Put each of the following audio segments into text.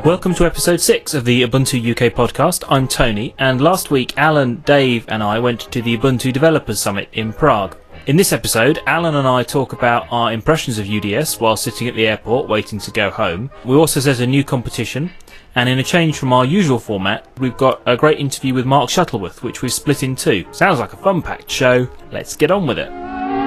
Welcome to episode 6 of the Ubuntu UK podcast. I'm Tony, and last week Alan, Dave and I went to the Ubuntu Developers Summit in Prague. In this episode, Alan and I talk about our impressions of UDS while sitting at the airport waiting to go home. We also set a new competition, and in a change from our usual format, we've got a great interview with Mark Shuttleworth, which we've split in two. Sounds like a fun-packed show. Let's get on with it.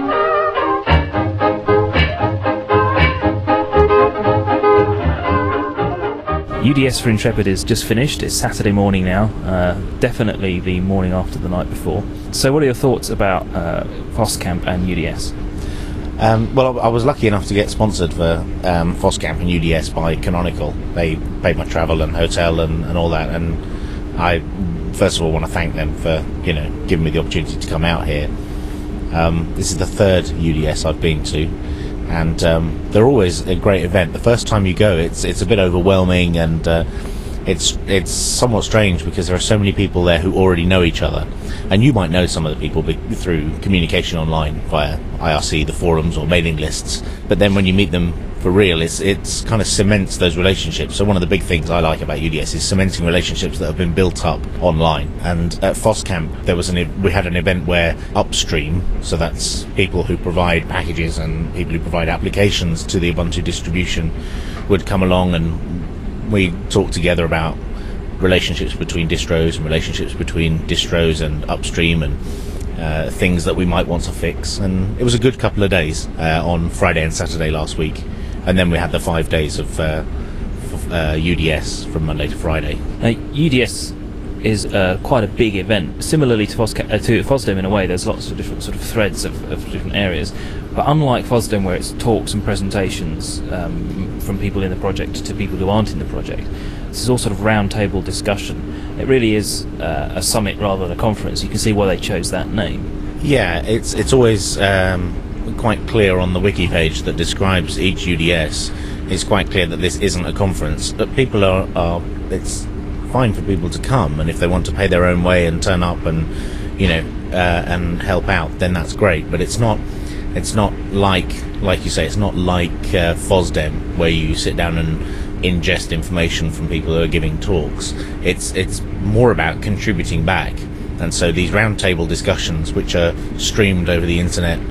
UDS for Intrepid is just finished. It's Saturday morning now, definitely the morning after the night before. So what are your thoughts about FOSSCamp and UDS? Well, I was lucky enough to get sponsored for FOSSCamp and UDS by Canonical. They paid my travel and hotel and all that, and I first of all want to thank them for giving me the opportunity to come out here. This is the third UDS I've been to, and they're always a great event. The first time you go, it's a bit overwhelming, and it's somewhat strange because there are so many people there who already know each other, and you might know some of the people through communication online via IRC, the forums or mailing lists, but then when you meet them for real, it's kind of cements those relationships. So one of the big things I like about UDS is cementing relationships that have been built up online. And at FOSSCamp we had an event where Upstream, so that's people who provide packages and people who provide applications to the Ubuntu distribution, would come along, and we talked together about relationships between distros and relationships between distros and Upstream, and things that we might want to fix. And it was a good couple of days on Friday and Saturday last week, and then we had the 5 days of UDS from Monday to Friday. UDS is quite a big event, similarly to FOSDEM in a way. There's lots of different sort of threads of different areas, but unlike FOSDEM where it's talks and presentations from people in the project to people who aren't in the project, this is all sort of round table discussion. It really is a summit rather than a conference. You can see why they chose that name. Yeah, it's always quite clear on the wiki page that describes each UDS. It's quite clear that this isn't a conference. But people are it's fine for people to come, and if they want to pay their own way and turn up and and help out, then that's great. But it's not like you say, it's not like FOSDEM where you sit down and ingest information from people who are giving talks. It's more about contributing back, and so these roundtable discussions, which are streamed over the internet,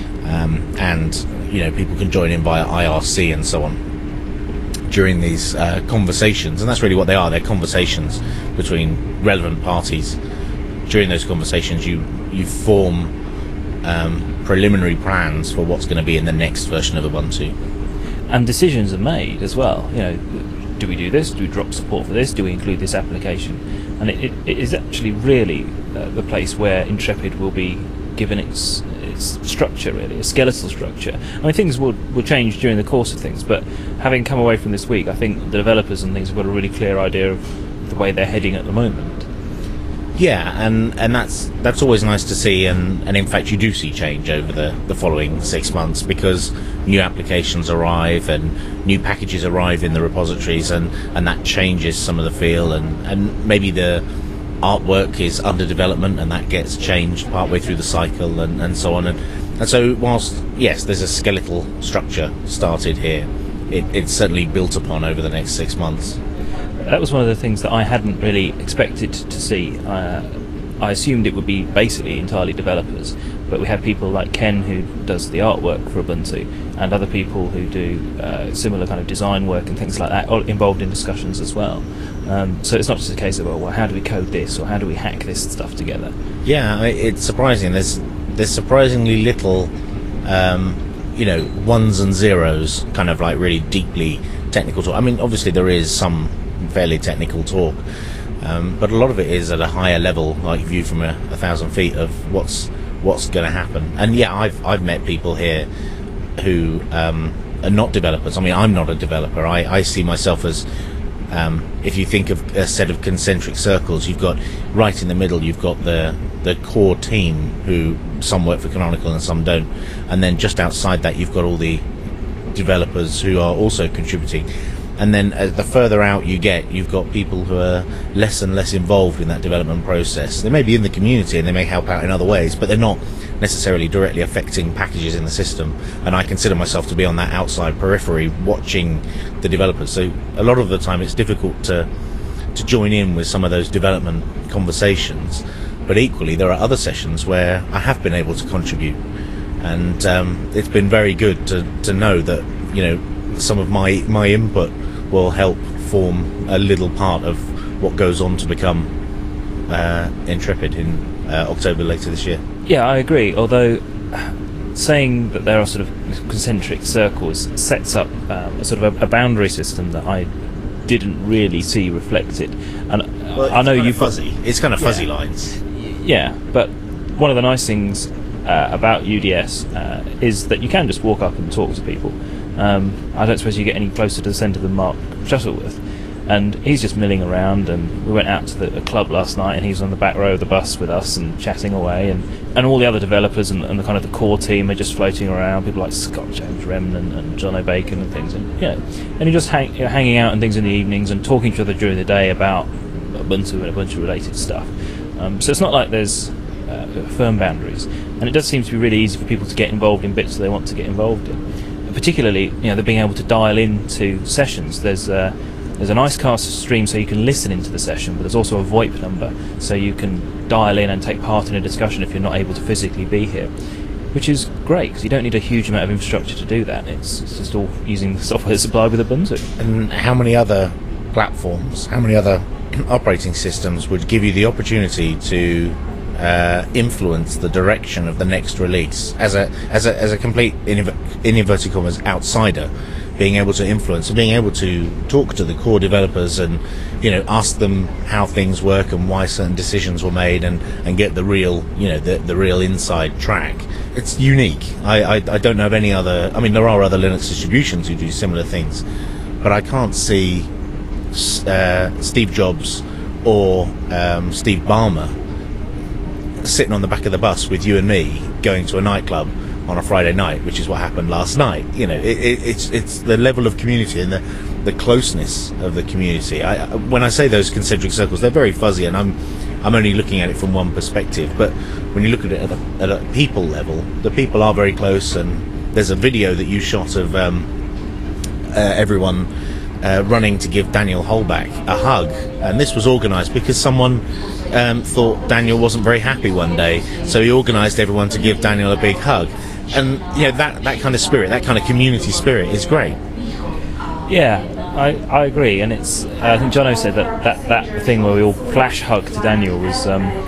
and people can join in via IRC and so on during these conversations, and that's really what they are. They're conversations between relevant parties. During those conversations, you form preliminary plans for what's going to be in the next version of Ubuntu. And decisions are made as well. Do we do this? Do we drop support for this? Do we include this application? And it is actually really the place where Intrepid will be given its structure, really, a skeletal structure. I mean, things will change during the course of things, but having come away from this week, I think the developers and things have got a really clear idea of the way they're heading at the moment. Yeah, and that's always nice to see, and in fact you do see change over the following 6 months, because new applications arrive and new packages arrive in the repositories, and that changes some of the feel, and maybe the artwork is under development and that gets changed partway through the cycle, and so on. And so whilst, yes, there's a skeletal structure started here, it's certainly built upon over the next 6 months. That was one of the things that I hadn't really expected to see. I assumed it would be basically entirely developers, but we have people like Ken, who does the artwork for Ubuntu, and other people who do similar kind of design work and things like that, all involved in discussions as well. So it's not just a case of, well, how do we code this, or how do we hack this stuff together? Yeah, it's surprising. There's surprisingly little, ones and zeros, kind of like really deeply technical talk. I mean, obviously there is some fairly technical talk, but a lot of it is at a higher level, like viewed from 1,000 feet of what's going to happen. And yeah, I've met people here who are not developers. I mean, I'm not a developer. I see myself as, if you think of a set of concentric circles, you've got right in the middle, you've got the core team, who some work for Canonical and some don't, and then just outside that you've got all the developers who are also contributing. And then the further out you get, you've got people who are less and less involved in that development process. They may be in the community and they may help out in other ways, but they're not necessarily directly affecting packages in the system. And I consider myself to be on that outside periphery watching the developers. So a lot of the time it's difficult to join in with some of those development conversations. But equally, there are other sessions where I have been able to contribute. And it's been very good to know that, you know, some of my input will help form a little part of what goes on to become Intrepid in October later this year. Yeah, I agree, although saying that there are sort of concentric circles sets up a sort of a boundary system that I didn't really see reflected. And well, I know you've fuzzy. It's kind of fuzzy lines. Yeah, but one of the nice things about UDS is that you can just walk up and talk to people. I don't suppose you get any closer to the centre than Mark Shuttleworth, and he's just milling around. And we went out to the club last night, and he was on the back row of the bus with us and chatting away, and all the other developers and the kind of the core team are just floating around. People like Scott James Remnant and John O'Bacon and things, and you're just hanging out and things in the evenings and talking to each other during the day about Ubuntu and Ubuntu related stuff. So it's not like there's firm boundaries, and it does seem to be really easy for people to get involved in bits that they want to get involved in. And particularly, they're being able to dial into sessions. There's an Icecast stream, so you can listen into the session, but there's also a VoIP number, so you can dial in and take part in a discussion if you're not able to physically be here, which is great because you don't need a huge amount of infrastructure to do that. It's just all using the software supplied with Ubuntu. And how many other platforms, how many other operating systems would give you the opportunity to influence the direction of the next release as a complete in inverted commas outsider, being able to influence and being able to talk to the core developers and ask them how things work and why certain decisions were made and get the real the real inside track. It's unique. I don't know of any other. I mean, there are other Linux distributions who do similar things, but I can't see Steve Jobs or Steve Ballmer sitting on the back of the bus with you and me going to a nightclub on a Friday night, which is what happened last night. It's the level of community and the closeness of the community. When I say those concentric circles, they're very fuzzy, and I'm only looking at it from one perspective. But when you look at it at a people level, the people are very close. And there's a video that you shot of everyone running to give Daniel Holbach a hug, and this was organised because someone thought Daniel wasn't very happy one day, so he organised everyone to give Daniel a big hug. And that kind of spirit, that kind of community spirit is great. Yeah, I agree, and it's I think Jono said that thing where we all flash hug to Daniel was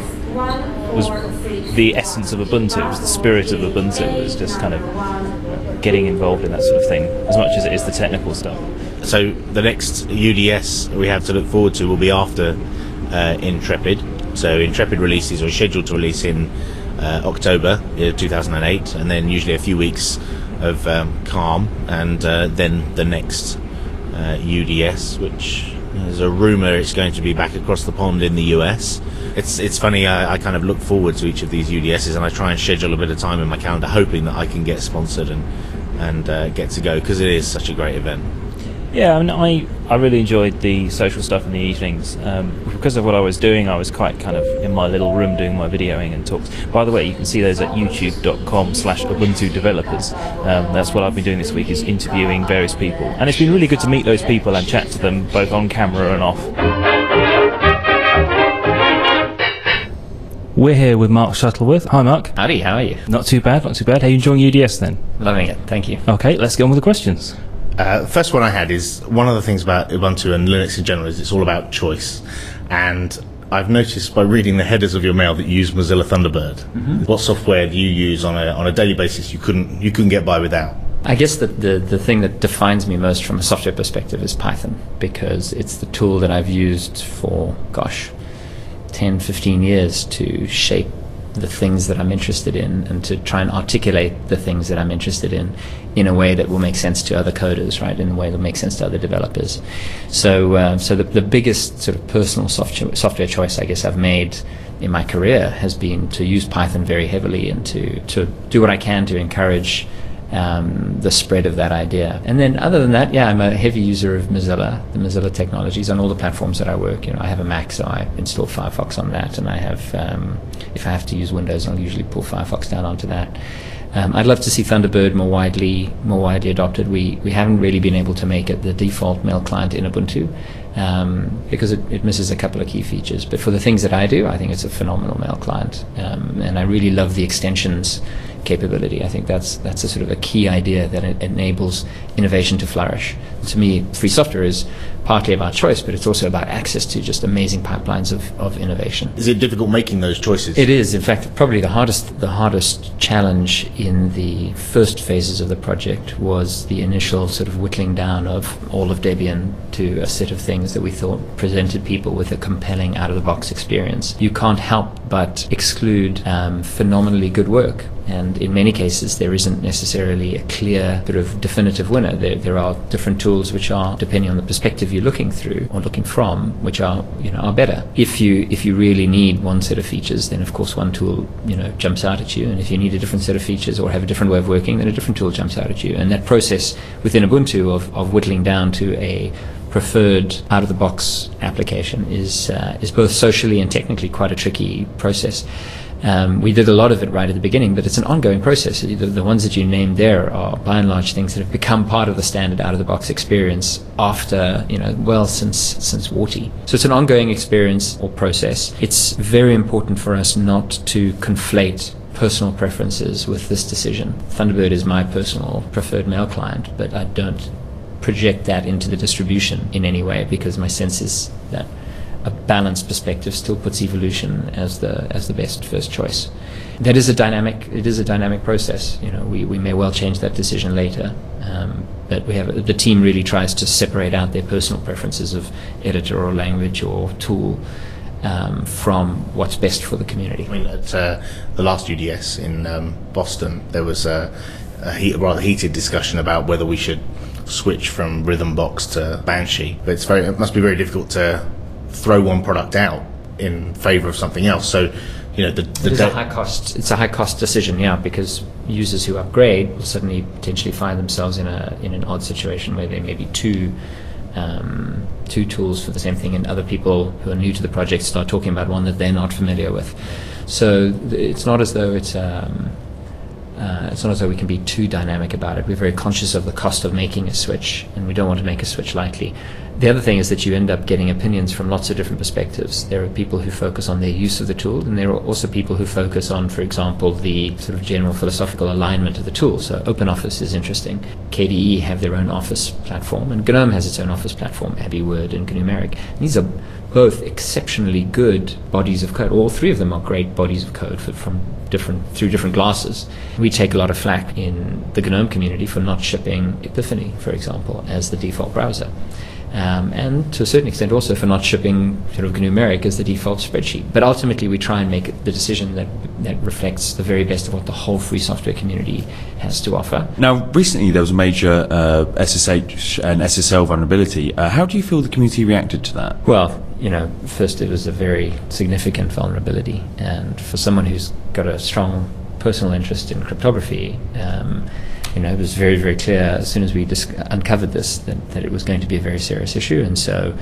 the essence of Ubuntu. It was the spirit of Ubuntu. It was just kind of getting involved in that sort of thing as much as it is the technical stuff. So the next UDS we have to look forward to will be after Intrepid. So Intrepid releases are scheduled to release in October 2008, and then usually a few weeks of calm, and then the next UDS, which there's a rumour it's going to be back across the pond in the US. It's funny, I kind of look forward to each of these UDSs, and I try and schedule a bit of time in my calendar hoping that I can get sponsored and get to go, because it is such a great event. Yeah, I mean, I really enjoyed the social stuff in the evenings. Because of what I was doing, I was quite kind of in my little room doing my videoing and talks. By the way, you can see those at youtube.com/Ubuntu developers. That's what I've been doing this week, is interviewing various people. And it's been really good to meet those people and chat to them both on camera and off. We're here with Mark Shuttleworth. Hi, Mark. Howdy, how are you? Not too bad, not too bad. How are you enjoying UDS then? Loving it, thank you. Okay, let's get on with the questions. The first one I had is, one of the things about Ubuntu and Linux in general is it's all about choice. And I've noticed by reading the headers of your mail that you use Mozilla Thunderbird. Mm-hmm. What software do you use on a daily basis you couldn't get by without? I guess the thing that defines me most from a software perspective is Python, because it's the tool that I've used for, 10, 15 years to shape the things that I'm interested in and to try and articulate the things that I'm interested in a way that will make sense to other coders, right? In a way that makes sense to other developers. So the biggest sort of personal software choice I guess I've made in my career has been to use Python very heavily and to do what I can to encourage the spread of that idea. And then other than that, I'm a heavy user of Mozilla, the Mozilla technologies on all the platforms that I work. I have a Mac, so I install Firefox on that, and I have, if I have to use Windows, I'll usually pull Firefox down onto that. I'd love to see Thunderbird more widely adopted. We haven't really been able to make it the default mail client in Ubuntu because it misses a couple of key features. But for the things that I do, I think it's a phenomenal mail client, and I really love the extensions capability. I think that's a sort of a key idea that it enables innovation to flourish. To me, free software is partly about choice, but it's also about access to just amazing pipelines of innovation. Is it difficult making those choices? It is. In fact, probably the hardest challenge in the first phases of the project was the initial sort of whittling down of all of Debian to a set of things that we thought presented people with a compelling out-of-the-box experience. You can't help but exclude phenomenally good work. And in many cases, there isn't necessarily a clear sort of definitive winner. There are different tools which are, depending on the perspective you're looking through or looking from, which are better. If you really need one set of features, then of course one tool jumps out at you. And if you need a different set of features or have a different way of working, then a different tool jumps out at you. And that process within Ubuntu of whittling down to a preferred out-of-the-box application is both socially and technically quite a tricky process. We did a lot of it right at the beginning, but it's an ongoing process. The ones that you named there are by and large things that have become part of the standard out-of-the-box experience after, since WARTY. So it's an ongoing experience or process. It's very important for us not to conflate personal preferences with this decision. Thunderbird is my personal preferred mail client, but I don't project that into the distribution in any way, because my sense is that a balanced perspective still puts evolution as the best first choice. It is a dynamic process. We may well change that decision later, but the team really tries to separate out their personal preferences of editor or language or tool from what's best for the community. I mean, at the last UDS in Boston, there was a rather heated discussion about whether we should switch from Rhythmbox to Banshee. But it must be very difficult to throw one product out in favour of something else. So, it's a high cost. It's a high cost decision, because users who upgrade will suddenly potentially find themselves in an odd situation where there may be two tools for the same thing, and other people who are new to the project start talking about one that they're not familiar with. So it's not as though it's not as though we can be too dynamic about it. We're very conscious of the cost of making a switch, and we don't want to make a switch lightly. The other thing is that you end up getting opinions from lots of different perspectives. There are people who focus on their use of the tool, and there are also people who focus on, for example, the sort of general philosophical alignment of the tool. So OpenOffice is interesting. KDE have their own Office platform, and GNOME has its own Office platform, AbiWord and GNUmeric. These are both exceptionally good bodies of code. All three of them are great bodies of code through different glasses. We take a lot of flack in the GNOME community for not shipping Epiphany, for example, as the default browser. And to a certain extent also for not shipping sort of GNUmeric as the default spreadsheet. But ultimately we try and make the decision that reflects the very best of what the whole free software community has to offer. Now, recently there was a major SSH and SSL vulnerability. How do you feel the community reacted to that? Well, first it was a very significant vulnerability, and for someone who's got a strong personal interest in cryptography, it was very, very clear as soon as we uncovered this that it was going to be a very serious issue, and so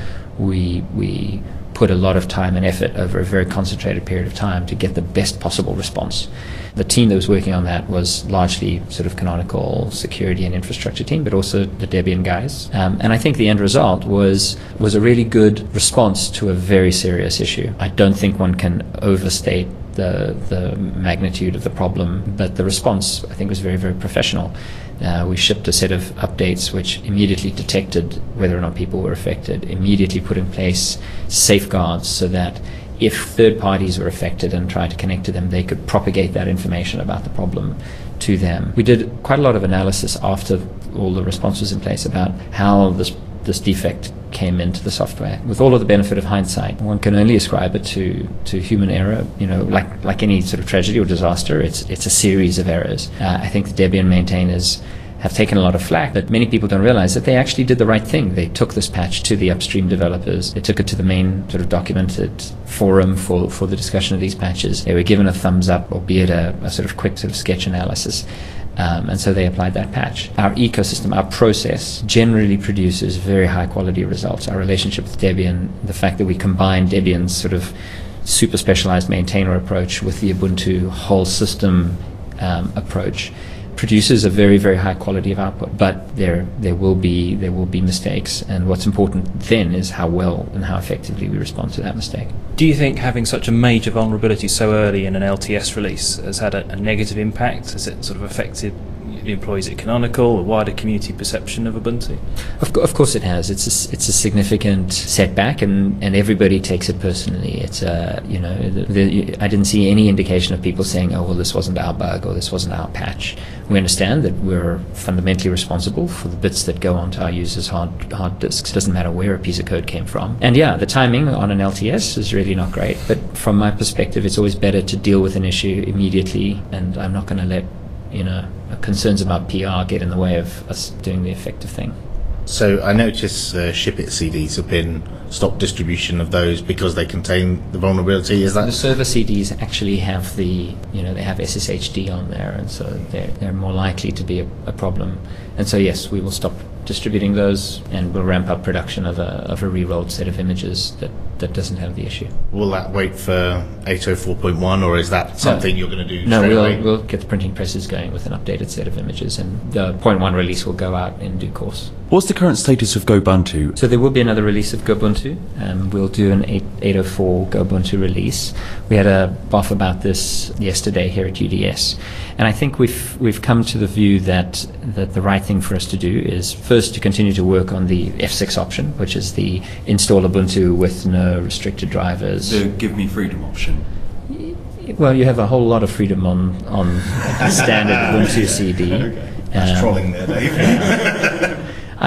we put a lot of time and effort over a very concentrated period of time to get the best possible response. The team that was working on that was largely sort of Canonical security and infrastructure team, but also the Debian guys. And I think the end result was a really good response to a very serious issue. I don't think one can overstate the magnitude of the problem, but the response I think was very, very professional. We shipped a set of updates which immediately detected whether or not people were affected, immediately put in place safeguards so that if third parties were affected and tried to connect to them, they could propagate that information about the problem to them. We did quite a lot of analysis after all the response was in place about how this defect came into the software. With all of the benefit of hindsight, one can only ascribe it to human error. Like any sort of tragedy or disaster, it's a series of errors. I think the Debian maintainers have taken a lot of flack, but many people don't realize that they actually did the right thing. They took this patch to the upstream developers. They took it to the main sort of documented forum for the discussion of these patches. They were given a thumbs up, albeit a sort of quick sort of sketch analysis. And so they applied that patch. Our ecosystem, our process, generally produces very high quality results. Our relationship with Debian, the fact that we combine Debian's sort of super specialized maintainer approach with the Ubuntu whole system approach, produces a very, very high quality of output. But there will be mistakes, and what's important then is how well and how effectively we respond to that mistake. Do you think having such a major vulnerability so early in an LTS release has had a negative impact? Has it sort of affected the employees at Canonical, or wider community perception of Ubuntu? Of course it has. It's a significant setback, and everybody takes it personally. It's I didn't see any indication of people saying, oh, well, this wasn't our bug or this wasn't our patch. We understand that we're fundamentally responsible for the bits that go onto our users' hard disks. It doesn't matter where a piece of code came from. And yeah, the timing on an LTS is really not great, but from my perspective, it's always better to deal with an issue immediately, and I'm not going to let concerns about PR get in the way of us doing the effective thing. So I notice Ship It CDs have been stopped distribution of those because they contain the vulnerability. Is that the server CDs actually have they have SSHD on there, and so they're more likely to be a problem. And so yes, we will stop distributing those, and we'll ramp up production of a re-rolled set of images that doesn't have the issue. Will that wait for 804.1, or is that something you're going to do? No, straight away? we'll get the printing presses going with an updated set of images, and the 0.1 release will go out in due course. What's the current status of Gobuntu? So there will be another release of Gobuntu. We'll do an 804 Gobuntu release. We had a BOF about this yesterday here at UDS, and I think we've come to the view that the right thing for us to do is first to continue to work on the F6 option, which is the install Ubuntu with no restricted drivers. The give me freedom option. Well, you have a whole lot of freedom on a standard Ubuntu CD. Okay. That's trolling there, Dave.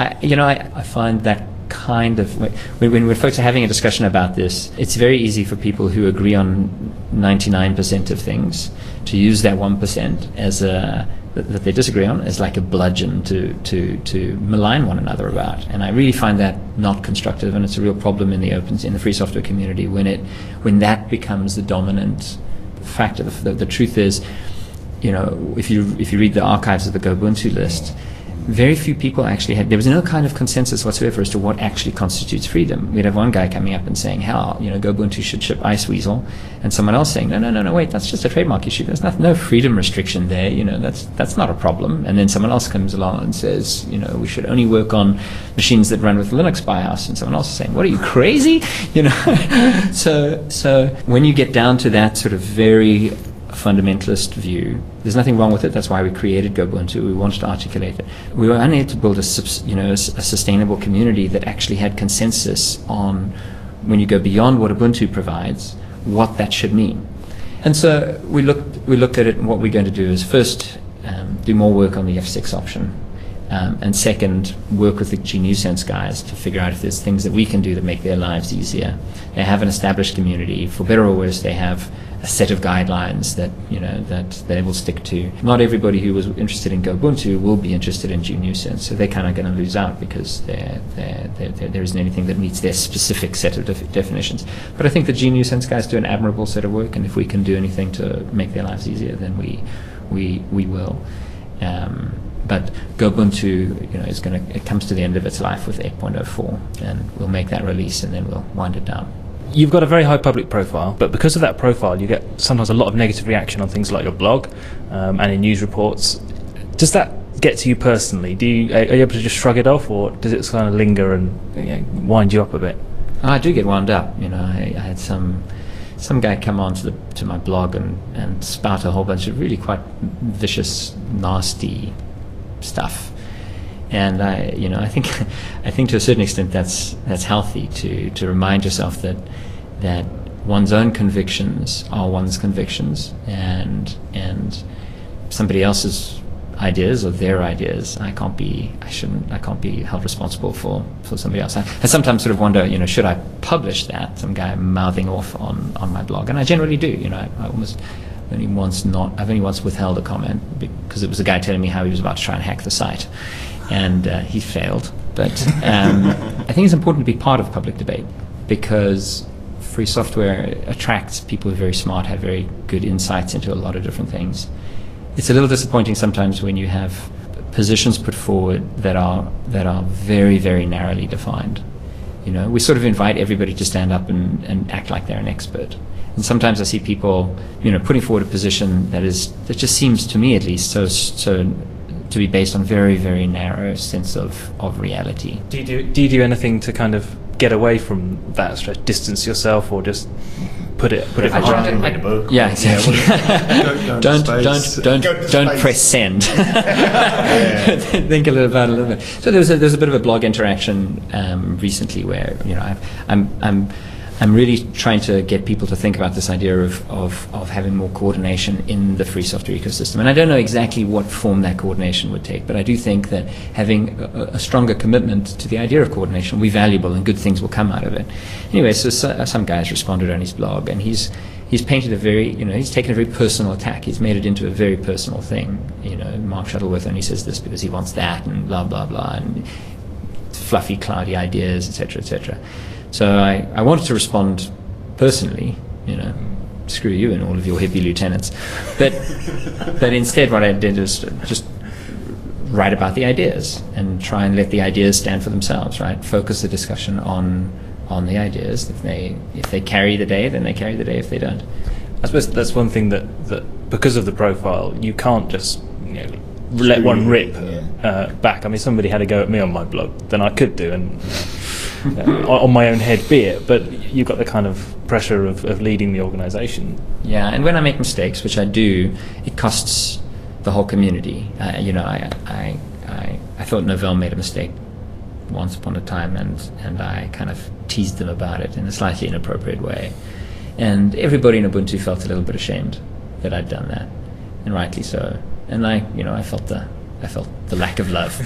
I find that kind of when folks are having a discussion about this, it's very easy for people who agree on 99% of things to use that 1% as that they disagree on as like a bludgeon to malign one another about. And I really find that not constructive, and it's a real problem in the free software community when that becomes the dominant factor. The truth is, if you read the archives of the Gobuntu list, very few people actually there was no kind of consensus whatsoever as to what actually constitutes freedom. We'd have one guy coming up and saying, Gobuntu should ship Iceweasel, and someone else saying, no, wait, that's just a trademark issue. There's no freedom restriction there. That's not a problem. And then someone else comes along and says, we should only work on machines that run with Linux BIOS, and someone else is saying, what, are you crazy? So when you get down to that sort of very fundamentalist view, there's nothing wrong with it. That's why we created Gobuntu. We wanted to articulate it. We were unable to build a sustainable community that actually had consensus on, when you go beyond what Ubuntu provides, what that should mean. And so we looked at it, and what we're going to do is first do more work on the F6 option, and second, work with the GNU-Sense guys to figure out if there's things that we can do that make their lives easier. They have an established community. For better or worse, they have a set of guidelines that they will stick to. Not everybody who was interested in Gobuntu will be interested in GNU-Sense, so they're kind of going to lose out because there isn't anything that meets their specific set of definitions. But I think the GNU-Sense guys do an admirable set of work, and if we can do anything to make their lives easier, then we will. But Gobuntu it comes to the end of its life with 8.04, and we'll make that release and then we'll wind it down. You've got a very high public profile, but because of that profile, you get sometimes a lot of negative reaction on things like your blog and in news reports. Does that get to you personally? Are you able to just shrug it off, or does it kind of linger and wind you up a bit? I do get wound up. I had some guy come on to my blog and spout a whole bunch of really quite vicious, nasty stuff. And I think to a certain extent that's healthy to remind yourself that one's own convictions are one's convictions, and somebody else's ideas or their ideas, I can't be held responsible for somebody else. I sometimes sort of wonder, should I publish that? Some guy mouthing off on my blog, and I generally do. I've only once withheld a comment because it was a guy telling me how he was about to try and hack the site, and he failed. But I think it's important to be part of public debate, because free software attracts people who are very smart, have very good insights into a lot of different things, it's a little disappointing sometimes when you have positions put forward that are very, very narrowly defined. You know, we sort of invite everybody to stand up and act like they're an expert. And sometimes I see people, you know, putting forward a position that just seems to me at least so to be based on very, very narrow sense of reality. Do you do anything to kind of get away from that stress, distance yourself, or just put it? Read a book. Yeah, exactly. Don't press send. Think about it a little bit. So there's a bit of a blog interaction recently where, you know, I'm really trying to get people to think about this idea of having more coordination in the free software ecosystem. And I don't know exactly what form that coordination would take, but I do think that having a stronger commitment to the idea of coordination will be valuable, and good things will come out of it. Anyway, so some guys responded on his blog, and he's painted he's taken a very personal attack. He's made it into a very personal thing. You know, Mark Shuttleworth only says this because he wants that, and blah, blah, blah, and fluffy, cloudy ideas, etc., etc. So I wanted to respond personally, you know, screw you and all of your hippie lieutenants. But instead what I did is just write about the ideas and try and let the ideas stand for themselves, right? Focus the discussion on the ideas. If they carry the day, then they carry the day. If they don't. I suppose that's one thing that because of the profile, you can't just, you know, let one rip back. I mean, somebody had a go at me on my blog, then I could do, and on my own head be it, but you've got the kind of pressure of leading the organisation. Yeah, and when I make mistakes, which I do, it costs the whole community. You know, I thought Novell made a mistake once upon a time, and I kind of teased them about it in a slightly inappropriate way, and everybody in Ubuntu felt a little bit ashamed that I'd done that, and rightly so. And I felt the lack of love.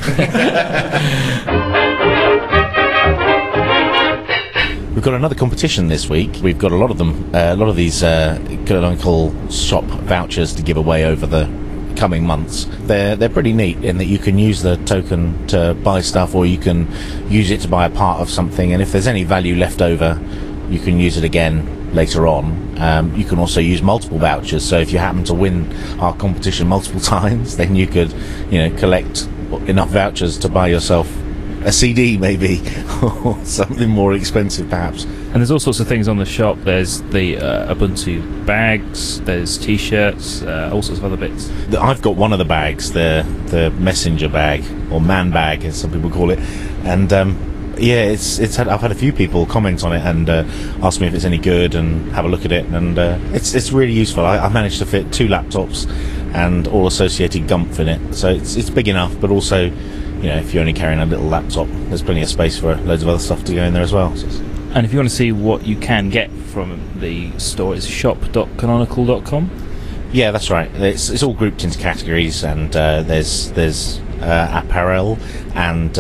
We've got another competition this week. We've got a lot of them, a lot of these canonical shop vouchers to give away over the coming months. They're pretty neat in that you can use the token to buy stuff, or you can use it to buy a part of something, and if there's any value left over, you can use it again later on. You can also use multiple vouchers, so if you happen to win our competition multiple times, then you could, you know, collect enough vouchers to buy yourself a CD maybe, or something more expensive perhaps. And there's all sorts of things on the shop. There's the Ubuntu bags, there's t-shirts, all sorts of other bits. I've got one of the bags, the messenger bag, or man bag as some people call it, and yeah, I've had a few people comment on it and ask me if it's any good and have a look at it, and it's really useful. I managed to fit 2 laptops and all associated gumph in it, so it's big enough, but also, you know, if you're only carrying a little laptop, there's plenty of space for loads of other stuff to go in there as well. And if you want to see what you can get from the store, it's shop.canonical.com. Yeah, that's right. It's all grouped into categories, and there's apparel and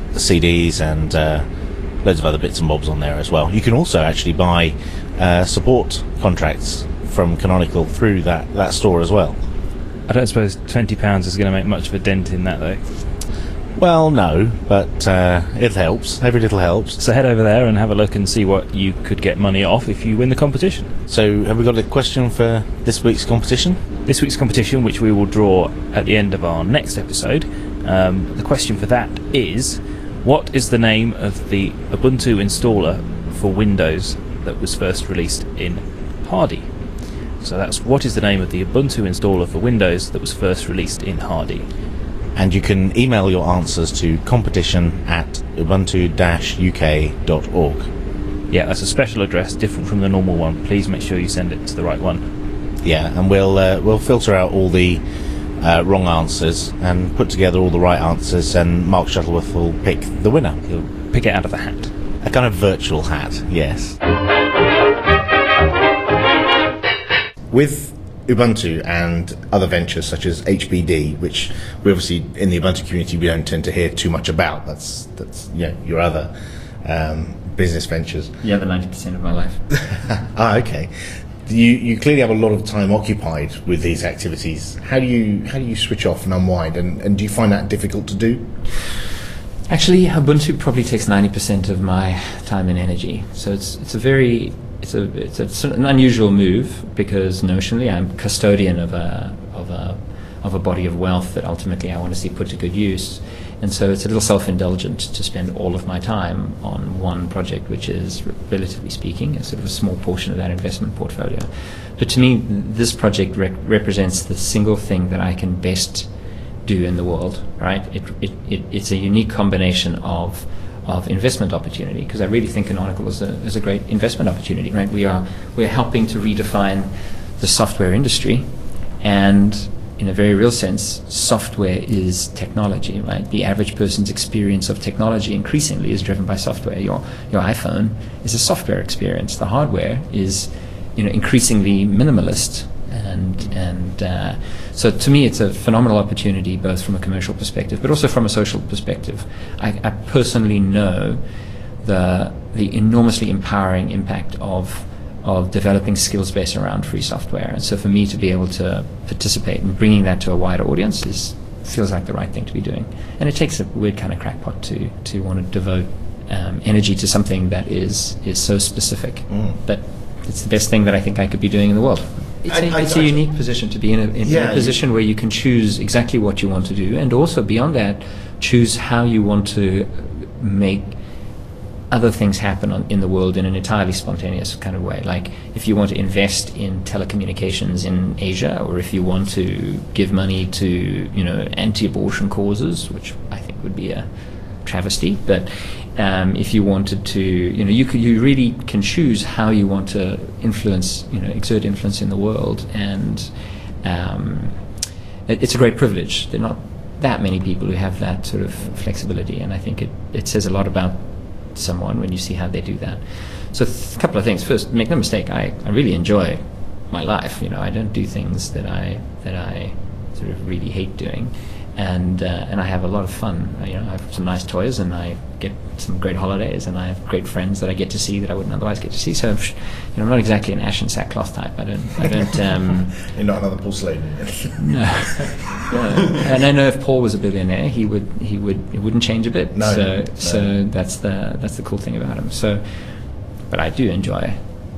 CDs and loads of other bits and bobs on there as well. You can also actually buy support contracts from Canonical through that store as well. I don't suppose £20 is going to make much of a dent in that, though. Well, no, but it helps. Every little helps. So head over there and have a look and see what you could get money off if you win the competition. So have we got a question for this week's competition? This week's competition, which we will draw at the end of our next episode, the question for that is, what is the name of the Ubuntu installer for Windows that was first released in Hardy? So that's, what is the name of the Ubuntu installer for Windows that was first released in Hardy? And you can email your answers to competition@ubuntu-uk.org. Yeah, that's a special address, different from the normal one. Please make sure you send it to the right one. Yeah, and we'll filter out all the wrong answers and put together all the right answers, and Mark Shuttleworth will pick the winner. He'll pick it out of the hat. A kind of virtual hat, yes. With Ubuntu and other ventures such as HBD, which we obviously in the Ubuntu community we don't tend to hear too much about. That's you know, your other business ventures. The other 90% of my life. Okay. You clearly have a lot of time occupied with these activities. How do you switch off and unwind, and do you find that difficult to do? Actually, Ubuntu probably takes 90% of my time and energy. So it's an unusual move, because notionally I'm custodian of a a body of wealth that ultimately I want to see put to good use. And so it's a little self-indulgent to spend all of my time on one project, which is, relatively speaking, a sort of a small portion of that investment portfolio. But to me, this project represents the single thing that I can best do in the world, right? It's a unique combination of investment opportunity, because I really think Canonical is a great investment opportunity, right? We're helping to redefine the software industry, and in a very real sense, software is technology, right? The average person's experience of technology increasingly is driven by software. Your iPhone is a software experience. The hardware is, increasingly minimalist. And so to me, it's a phenomenal opportunity, both from a commercial perspective, but also from a social perspective. I personally know the enormously empowering impact of developing skills base around free software. And so for me to be able to participate in bringing that to a wider audience feels like the right thing to be doing. And it takes a weird kind of crackpot to want to devote energy to something that is so specific. But it's the best thing that I think I could be doing in the world. It's a unique position to be in a position where you can choose exactly what you want to do, and also beyond that, choose how you want to make other things happen in the world in an entirely spontaneous kind of way. Like if you want to invest in telecommunications in Asia, or if you want to give money to anti-abortion causes, which I think would be a travesty, but if you wanted to, you really can choose how you want to exert influence in the world, and it's a great privilege. There are not that many people who have that sort of flexibility, and I think it says a lot about someone when you see how they do that. So a couple of things. First, make no mistake, I really enjoy my life. I don't do things that I sort of really hate doing. And I have a lot of fun. I have some nice toys, and I get some great holidays, and I have great friends that I get to see that I wouldn't otherwise get to see. So, I'm not exactly an ash and sackcloth type. I don't. You're not another Paul Sladen. No. And I know if Paul was a billionaire, it wouldn't change a bit. No. So that's the cool thing about him. So, but I do enjoy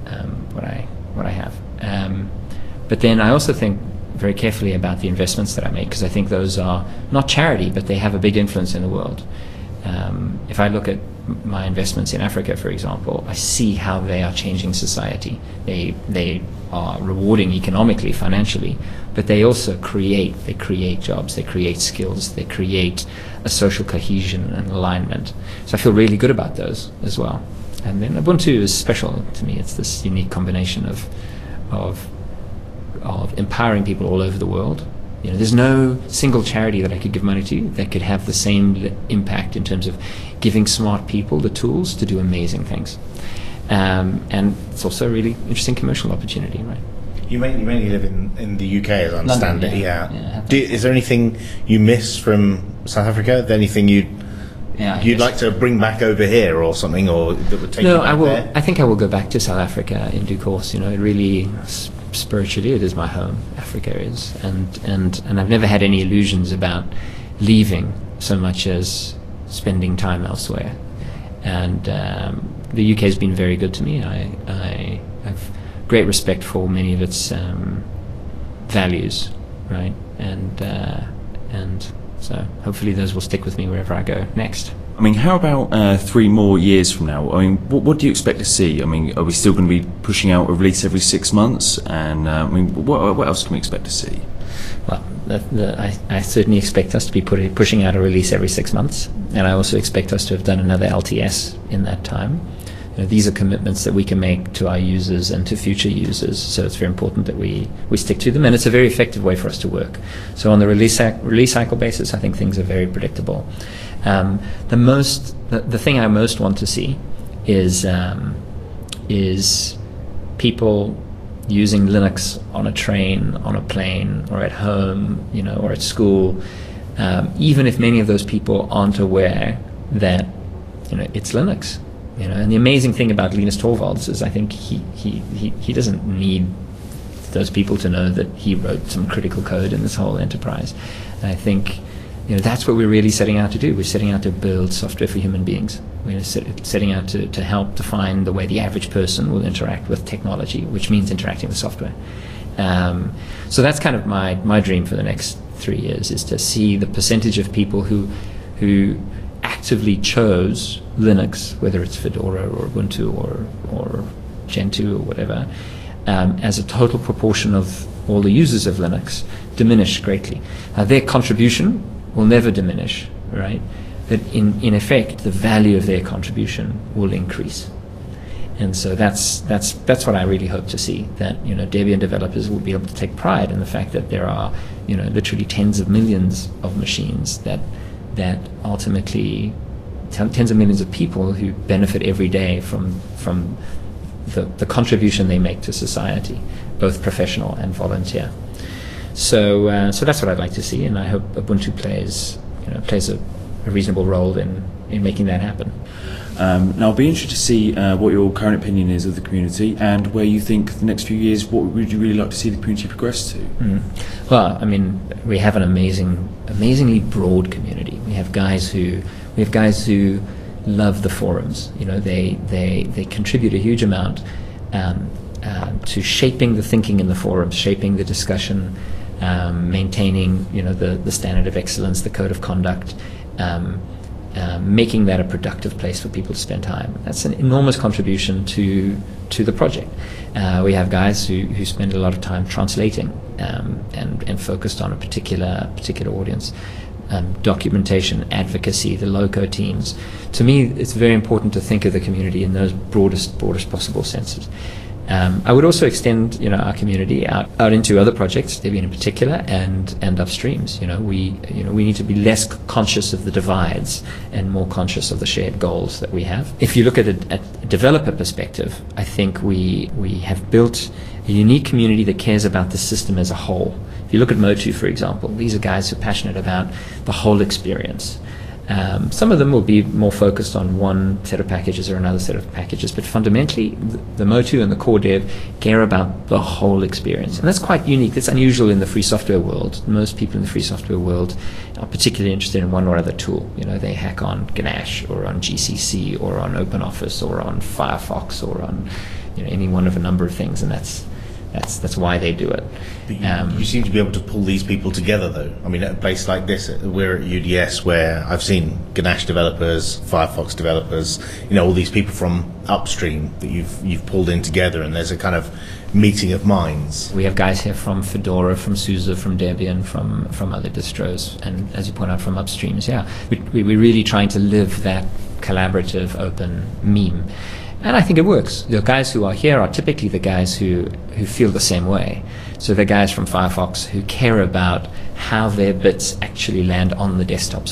what I have. But then I also think very carefully about the investments that I make, because I think those are not charity, but they have a big influence in the world. If I look at my investments in Africa, for example, I see how they are changing society. They are rewarding economically, financially, but they also create jobs, they create skills, they create a social cohesion and alignment. So I feel really good about those as well. And then Ubuntu is special to me. It's this unique combination of empowering people all over the world. There's no single charity that I could give money to that could have the same impact in terms of giving smart people the tools to do amazing things. And it's also a really interesting commercial opportunity, right? You mainly live in the UK, as I understand London, it. Yeah. Is there anything you miss from South Africa? Anything you'd like to bring back over here, or something, or that would take you back I will. there? I think I will go back to South Africa in due course. It really, spiritually, it is my home. Africa is, and I've never had any illusions about leaving so much as spending time elsewhere. And the UK has been very good to me. I have great respect for many of its values, right? And so hopefully those will stick with me wherever I go next. I mean, how about 3 more years from now? I mean, what do you expect to see? I mean, are we still going to be pushing out a release every 6 months? And what else can we expect to see? Well, I certainly expect us to be pushing out a release every 6 months, and I also expect us to have done another LTS in that time. These are commitments that we can make to our users and to future users, so it's very important that we stick to them, and it's a very effective way for us to work. So on the release cycle basis, I think things are very predictable. The thing I most want to see is people using Linux on a train, on a plane, or at home, or at school, even if many of those people aren't aware that it's Linux. And the amazing thing about Linus Torvalds is I think he doesn't need those people to know that he wrote some critical code in this whole enterprise. And I think that's what we're really setting out to do. We're setting out to build software for human beings. We're setting out to help define the way the average person will interact with technology, which means interacting with software. So that's kind of my dream for the next 3 years, is to see the percentage of people who actively chose Linux, whether it's Fedora or Ubuntu or Gentoo or whatever, as a total proportion of all the users of Linux, diminish greatly. Their contribution will never diminish, right? But in effect, the value of their contribution will increase. And so that's what I really hope to see, that Debian developers will be able to take pride in the fact that there are literally tens of millions of machines that ultimately tens of millions of people who benefit every day from the contribution they make to society, both professional and volunteer. So that's what I'd like to see, and I hope Ubuntu plays a reasonable role in making that happen. Now, I'll be interested to see what your current opinion is of the community and where you think the next few years, what would you really like to see the community progress to? Well, I mean, we have an amazingly broad community. We have guys who love the forums. They contribute a huge amount to shaping the thinking in the forums, shaping the discussion, maintaining the standard of excellence, the code of conduct. Making that a productive place for people to spend time. That's an enormous contribution to the project. We have guys who spend a lot of time translating and focused on a particular audience. Documentation, advocacy, the loco teams. To me, it's very important to think of the community in those broadest possible senses. I would also extend, our community out into other projects, Debian in particular, and upstreams. We need to be less conscious of the divides and more conscious of the shared goals that we have. If you look at a developer perspective, I think we have built a unique community that cares about the system as a whole. If you look at Motu, for example, these are guys who are passionate about the whole experience. Some of them will be more focused on one set of packages or another set of packages, but fundamentally the Motu and the core dev care about the whole experience. And that's quite unique. That's unusual in the free software world. Most people in the free software world are particularly interested in one or other tool. They hack on Ganache or on GCC or on OpenOffice or on Firefox or on any one of a number of things, and that's why they do it. But you seem to be able to pull these people together, though. I mean, at a place like this, we're at UDS, where I've seen Ganache developers, Firefox developers, all these people from upstream that you've pulled in together, and there's a kind of meeting of minds. We have guys here from Fedora, from SUSE, from Debian, from other distros, and as you point out, from upstreams. Yeah, we're really trying to live that collaborative, open meme. And I think it works. The guys who are here are typically the guys who feel the same way. So the guys from Firefox who care about how their bits actually land on the desktops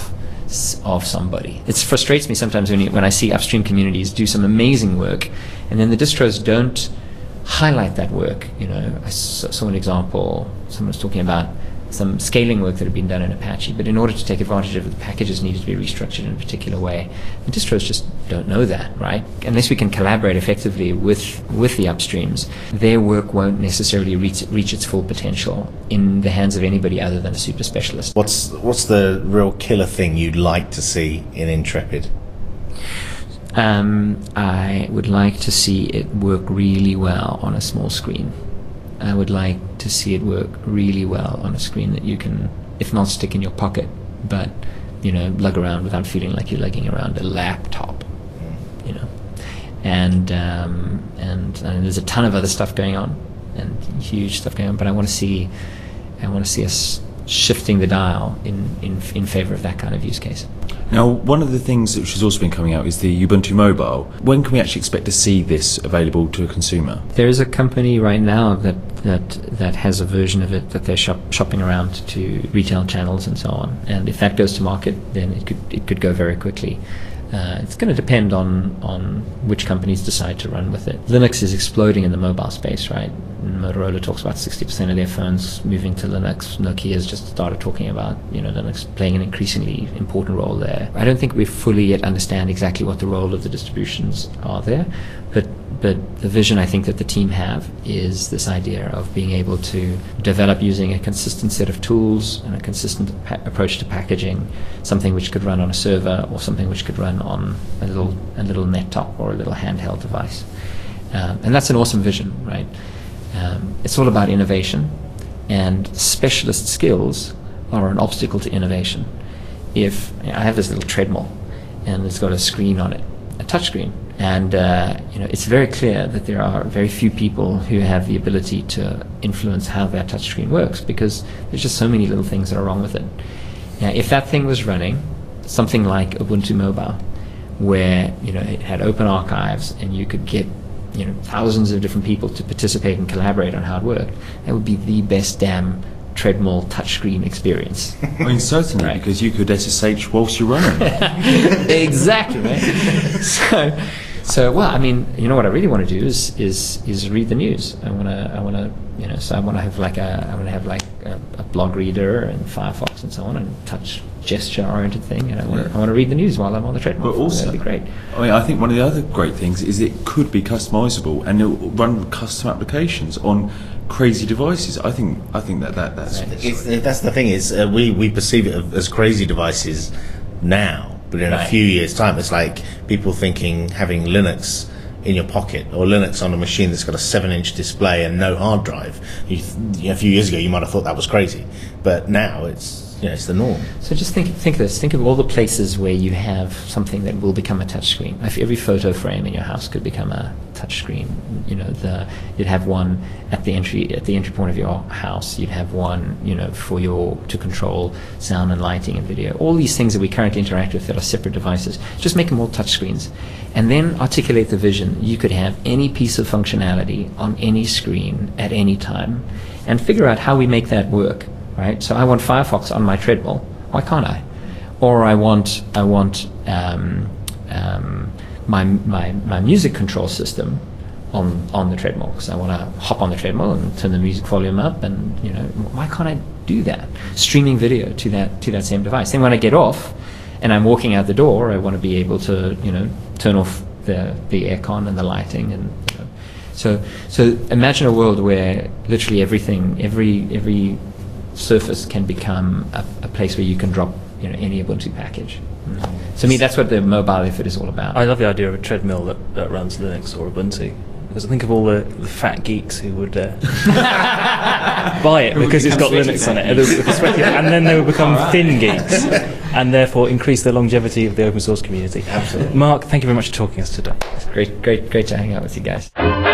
of somebody. It frustrates me sometimes when I see upstream communities do some amazing work, and then the distros don't highlight that work. I saw an example. Someone was talking about some scaling work that had been done in Apache, but in order to take advantage of it, the packages needed to be restructured in a particular way. The distros just don't know that, right? Unless we can collaborate effectively with the upstreams, their work won't necessarily reach its full potential in the hands of anybody other than a super specialist. What's the real killer thing you'd like to see in Intrepid? I would like to see it work really well on a small screen. I would like to see it work really well on a screen that you can, if not stick in your pocket, but lug around without feeling like you're lugging around a laptop. And there's a ton of other stuff going on, and huge stuff going on. But I want to see us shifting the dial in favor of that kind of use case. Now, one of the things which has also been coming out is the Ubuntu Mobile. When can we actually expect to see this available to a consumer? There is a company right now that has a version of it that they're shopping around to retail channels and so on. And if that goes to market, then it could go very quickly. It's going to depend on which companies decide to run with it. Linux is exploding in the mobile space, right? Motorola talks about 60% of their phones moving to Linux. Nokia's just started talking about Linux playing an increasingly important role there. I don't think we fully yet understand exactly what the role of the distributions are there, but the vision I think that the team have is this idea of being able to develop using a consistent set of tools and a consistent approach to packaging, something which could run on a server or something which could run on a little net-top or a little handheld device. And that's an awesome vision, right? It's all about innovation, and specialist skills are an obstacle to innovation. If I have this little treadmill, and it's got a screen on it, a touch screen, and it's very clear that there are very few people who have the ability to influence how that touch screen works, because there's just so many little things that are wrong with it. Now, if that thing was running something like Ubuntu Mobile, where it had open archives and you could get thousands of different people to participate and collaborate on how it worked, that would be the best damn treadmill touchscreen experience. I mean, certainly, Right. because you could SSH whilst you're running. Exactly, right? So well, I mean, what I really want to do is read the news. I want to so I want to have like a blog reader and Firefox and so on, and touch gesture-oriented thing, and I want to read the news while I'm on the treadmill. But also, that'd be great. I mean, I think one of the other great things is it could be customizable, and it'll run custom applications on crazy devices. I think that's Right. That's the thing is we perceive it as crazy devices now, but in a Right. few years' time, it's like people thinking having Linux in your pocket or Linux on a machine that's got a 7-inch display and no hard drive. A few years ago, you might have thought that was crazy, but now it's the norm. So just think of this. Think of all the places where you have something that will become a touchscreen. If every photo frame in your house could become a touchscreen, you'd have one at the entry point of your house. You'd have one, to control sound and lighting and video. All these things that we currently interact with that are separate devices. Just make them all touchscreens, and then articulate the vision. You could have any piece of functionality on any screen at any time, and figure out how we make that work. Right, so I want Firefox on my treadmill. Why can't I? Or I want my music control system on the treadmill, because I want to hop on the treadmill and turn the music volume up, and why can't I do that? Streaming video to that same device. Then when I get off and I'm walking out the door, I want to be able to turn off the aircon and the lighting, and so imagine a world where literally everything, every surface can become a place where you can drop any Ubuntu package. To me, that's what the mobile effort is all about. I love the idea of a treadmill that runs Linux or Ubuntu, because I think of all the fat geeks who would buy it because it's got Linux on it, and then they would become thin geeks, and therefore increase the longevity of the open source community. Absolutely. Mark, thank you very much for talking to us today. It's great to hang out with you guys.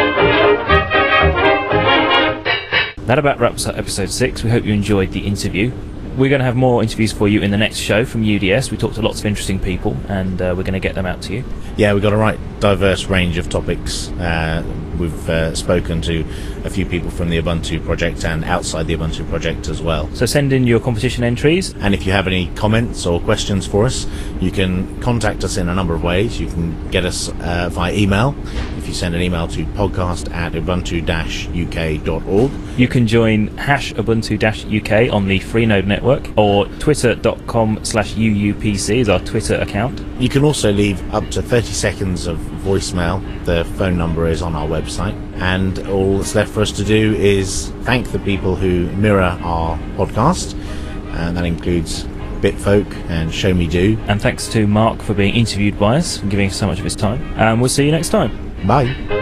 That about wraps up episode 6. We hope you enjoyed the interview. We're going to have more interviews for you in the next show from UDS. We talked to lots of interesting people, and we're going to get them out to you. Yeah, we've got a right diverse range of topics. We've spoken to a few people from the Ubuntu project and outside the Ubuntu project as well. So send in your competition entries. And if you have any comments or questions for us, you can contact us in a number of ways. You can get us via email. If you send an email to podcast@ubuntu-uk.org. You can join #Ubuntu-UK on the Freenode network, or twitter.com/UUPC is our Twitter account. You can also leave up to 30 seconds of voicemail. The phone number is on our website. And all that's left for us to do is thank the people who mirror our podcast. And that includes Bitfolk and Show Me Do. And thanks to Mark for being interviewed by us and giving us so much of his time. And we'll see you next time. Bye.